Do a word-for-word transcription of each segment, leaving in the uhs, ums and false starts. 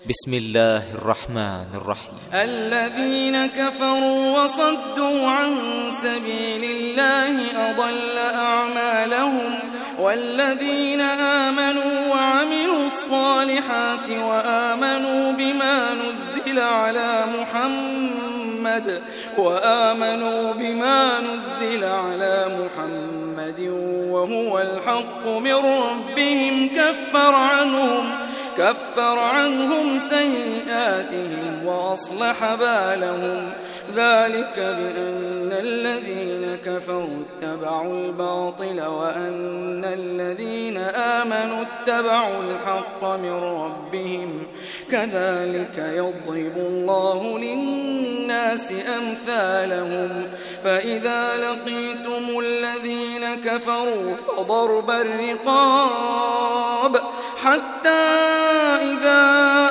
بسم الله الرحمن الرحيم. الذين كفروا وصدوا عن سبيل الله أضل أعمالهم، والذين آمنوا وعملوا الصالحات وآمنوا بما نزل على محمد وآمنوا بما نزل على محمد وهو الحق من ربهم كفر عنهم كفر عنهم سيئاتهم وأصلح بالهم. ذلك بأن الذين كفروا اتبعوا الباطل وأن الذين آمنوا اتبعوا الحق من ربهم. كذلك يضرب الله للناس أمثالهم. فإذا لقيتم الذين كفروا فضرب الرقاب حتى إذا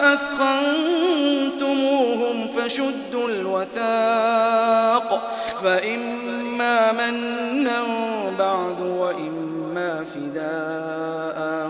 أثخنتموهم فشدوا الوثاق، فإما منا بعد وإما فداء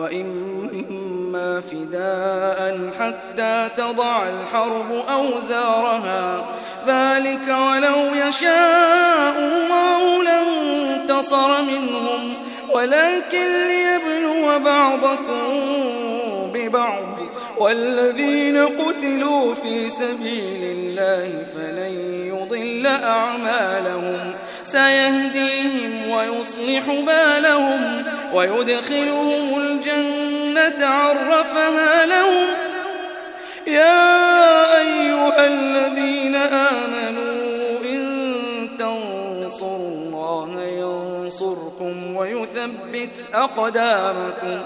وإما فداء حتى تضع الحرب أوزارها. ذلك ولو يشاء الله لانتصر منهم، ولكن ليبلو بعضكم ببعض. والذين قتلوا في سبيل الله فلن يضل أعمالهم، سيهديهم ويصلح بالهم ويدخلهم الجنة عرفها لهم. يا أيها الذين آمنوا إن تنصروا الله ينصركم ويثبت أقدامكم.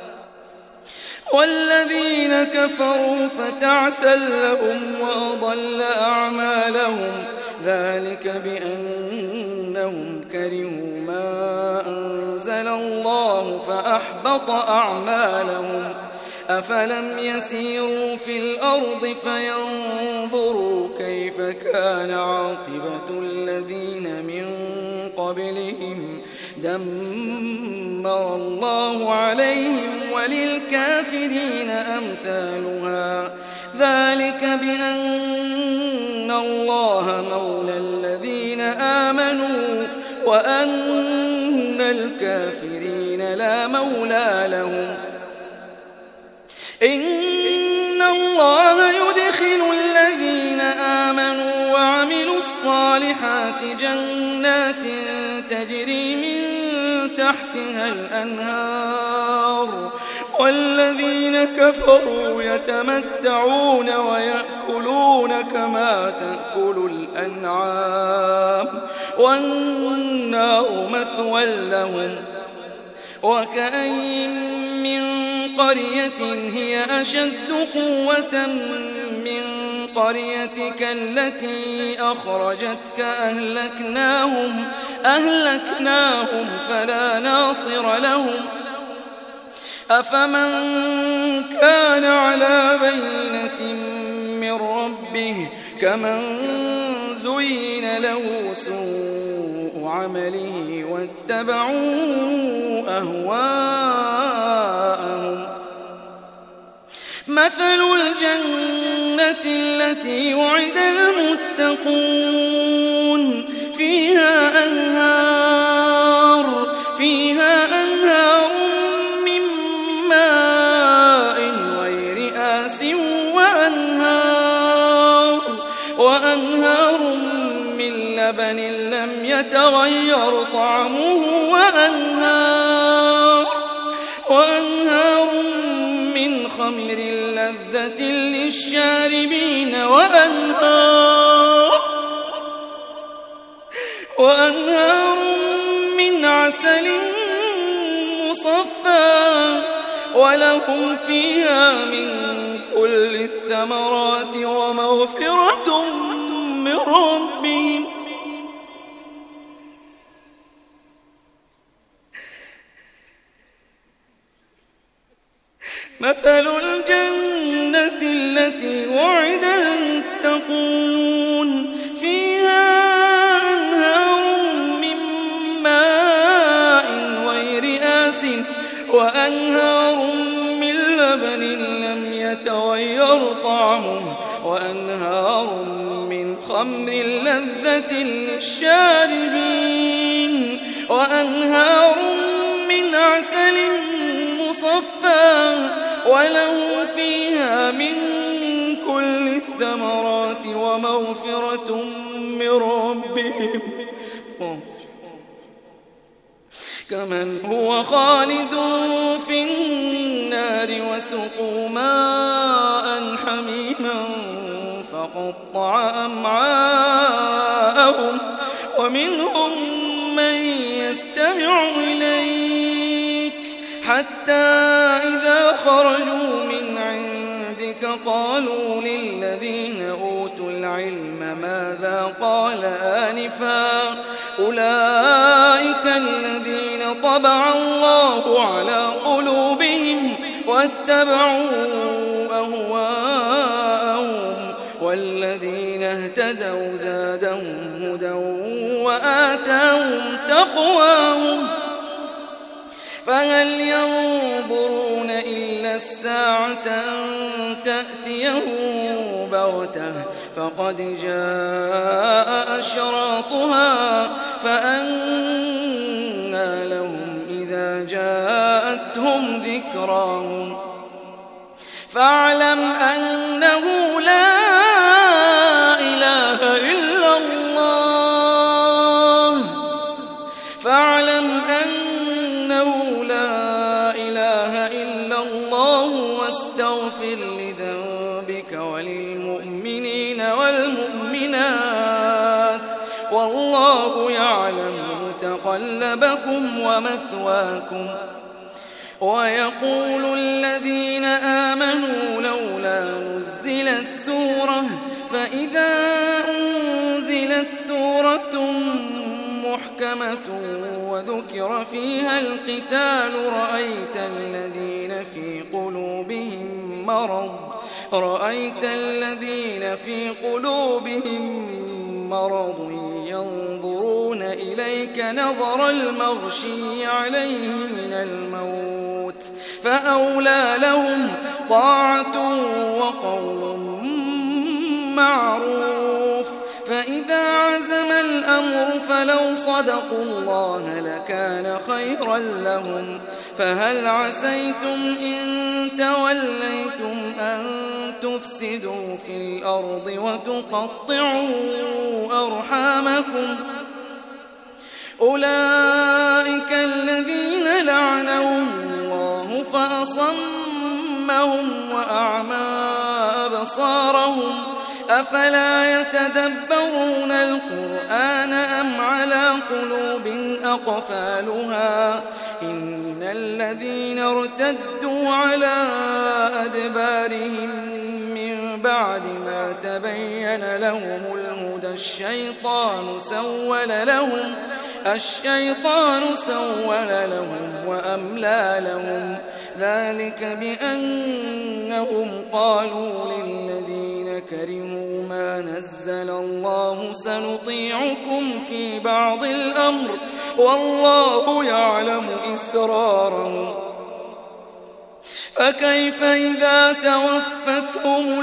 والذين كفروا فتعسا لهم وأضل أعمالهم. ذلك بأنهم كرهوا ما أنزل الله فأحبط أعمالهم. أفلم يسيروا في الأرض فينظروا كيف كان عاقبة الذين من قبلهم دمر الله عليهم وللكافرين أمثالها. ذلك بأن الله مولى الذين آمنوا وأن الكافرين لا مولى لهم. إن الله يدخل الذين آمنوا وعملوا الصالحات جنات تجري من تحتها الأنهار، والذين كفروا يتمتعون ويأكلون كما تأكل الأنعام والنار مثوى لهم. وكأين من قرية هي أشد قوة من قريتك التي أخرجتك أهلكناهم أهلكناهم فلا ناصر لهم. أفمن كان على بينة من ربه كمن زين له سوء عمله واتبعوا أهواءهم. مثل الجنة التي وعد المتقون فيها أنهار فيها أنهار من ماء غير آس وأنهار وأنهار من لبن لم يتغير طعمه وأنهار وأنهار من خمر لذة للشاربين وأنهار وأنهار من عسل مصفى ولهم فيها من كل الثمرات ومغفرة من ربهم. مثل الجنة التي وعد المتقون فيها أنهار من ماء وأنهار من لبن لم يتغير يتغير طعمه وأنهار من خمر لذة للشاربين وأنهار من عسل مصفى ولهم فيها من كل الثمرات ومغفرة من ربهم كمن هو خالد في النار وسقوا ماء حميما فقطع أمعاءهم ومنهم من يستمع إليك حتى إذا خرجوا من عندك قالوا للذين أوتوا العلم ماذا قال آنفا أولئك الذين طبع الله على قلوبهم واتبعوا أهواءهم والذين اهتدوا زادهم هدى وآتاهم تقواهم فهل ينظرون إلا الساعة أن تأتيهم بغتة فقد جاء أشراطها فأنى لهم إذا جاءتهم ذكراهم فاعلم أنه لا إله إلا الله فاعلم أنه لا إله إلا الله واستغفر لذنبك وللمؤمنين والمؤمنات والله يعلم متقلبكم ومثواكم ويقول الذين آمنوا لولا نزلت سورة فإذا أنزلت سورة محكمة وذكر فيها القتال رأيت الذين في قلوبهم مرض رأيت الذين في قلوبهم مرض ينظرون إليك نظر المغشي عليه من الموت فأولى لهم طاعة وقول معروف فإذا عزم الأمر فلو صدقوا الله لكان خيرا لهم فهل عسيتم إن توليتم أن تفسدوا في الأرض وتقطعوا أرحامكم أولئك الذين لعنهم الله فأصمهم وأعمى أبصارهم أفلا يتدبرون القرآن أم على قلوب أقفالها إن الذين ارتدوا على أدبارهم من بعد ما تبين لهم الهدى الشيطان سول لهم الشيطان سول لهم وأملى لهم ذلك بأنهم قالوا للذين كرهوا ما نزل الله سنطيعكم في بعض الأمر والله يعلم إسرارهم فكيف إذا توفتهم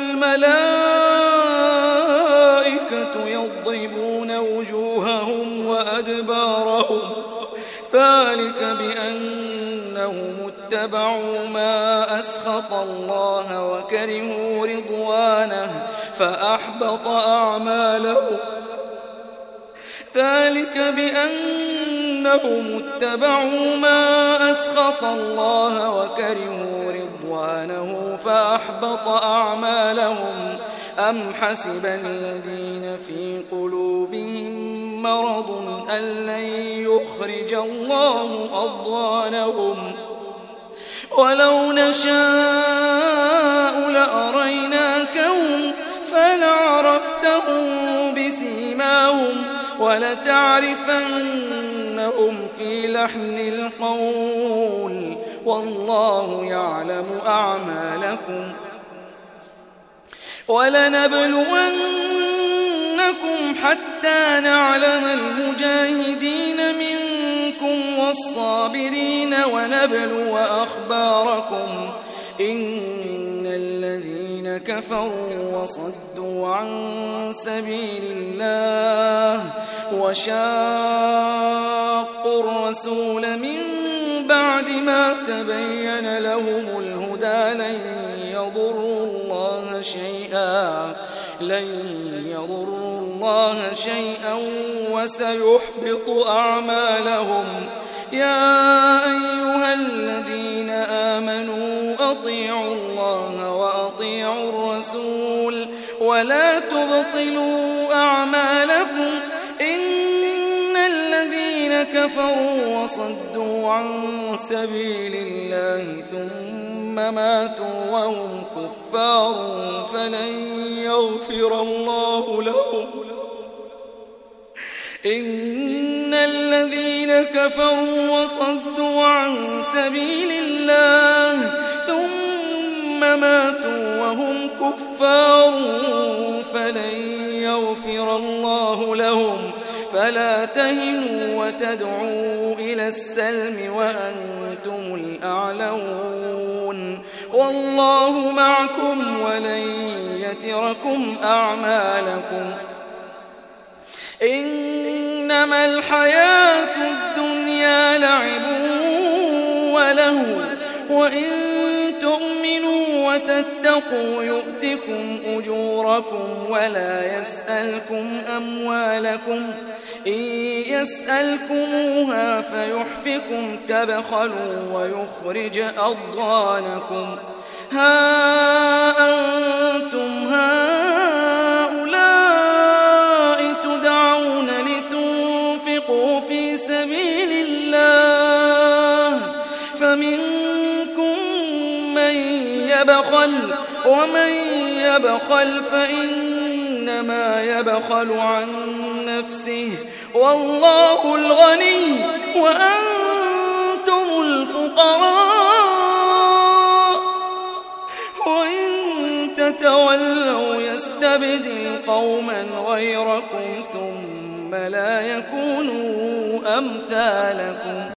الملائكة يضربون وجوههم وأدبارهم ذلك بأنهم اتبعوا ما أسخط الله وكرهوا رضوانه فأحبط أعمالهم ذلك بأنهم اتبعوا ما أسخط الله وكرهوا رضوانه فأحبط أعمالهم أم حسب الذين في قلوبهم مرض أن لن يخرج الله أضغانهم ولو نشاء لأريناكهم فلعرفتهم بسيماهم ولتعرفنهم في لحن القول والله يعلم أعمالكم ولنبلونكم حتى نعلم المجاهدين منكم والصابرين ونبلو أخباركم إن الذين الذين كفروا وصدوا عن سبيل الله وشاقوا الرسول من بعد ما تبين لهم الهدى لن يضروا الله شيئا لن يضروا الله شيئا وسيحبط أعمالهم. يا أيها الذين آمنوا أطيعوا الله وأطيعوا الرسول ولا تبطلوا أعمالكم إن الذين كفروا وصدوا عن سبيل الله ثم ماتوا وهم كفار فلن يغفر الله لهم. إن الذين كفروا وصدوا عن سبيل الله ثم ماتوا وهم كفار فلن يغفر الله لهم. فلا تهنوا وتدعوا إلى السلم وأنتم الأعلون والله معكم ولن يتركم أعمالكم. إنما الحياة الدنيا لعب وله وإن تؤمنوا وتتقوا يؤتكم أجوركم ولا يسألكم أموالكم إن يسألكموها فيحفكم تبخلوا ويخرج أضغانكم. ها أنتم هؤلاء تدعون لتنفقوا في سبيل الله فمنكم من يبخل ومن يبخل فإنما يبخل عن نفسه والله الغني وأنتم الفقراء وإن تتولوا يستبدل قوما غيركم ثم لا يكونوا أمثالكم.